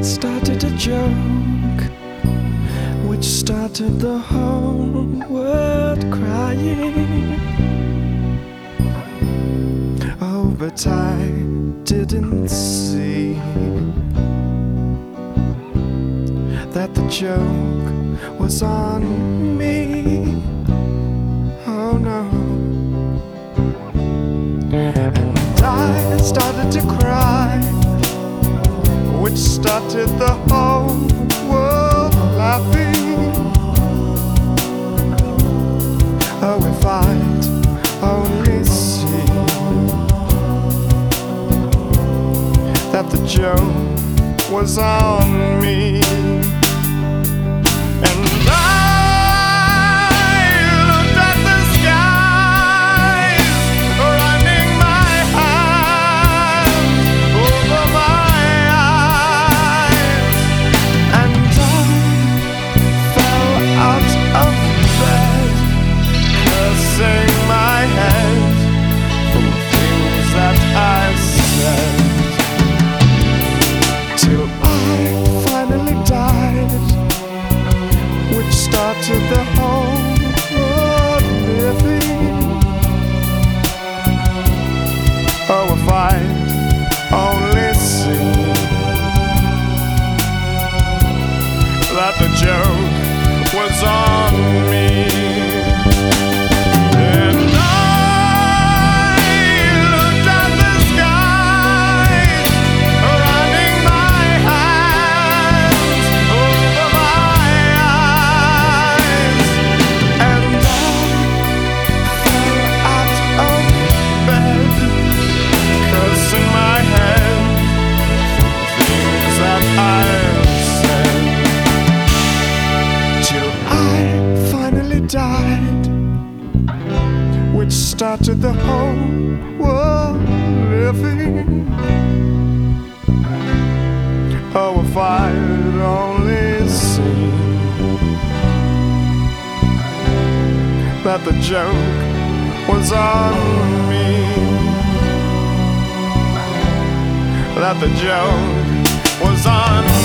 started a joke which started the whole world crying. Oh, but I didn't see that the joke was on me. Oh no. And I started to cry, which started the whole world laughing. Oh, if I'd only seen that the joke was on me. And I looked at the skies, running my hand over my eyes, and I fell out of bed, cursing my head for the things that I said, till I finally died, which started the whole world living. Oh, if I'd only seen that the joke was on me. And I looked at the skies, running my hands over my eyes, and I fell out of bed, cursing my head for the things that I said, till I finally died, which started the whole world living. Oh, if I'd only seen that the joke was on me, that the joke was on me.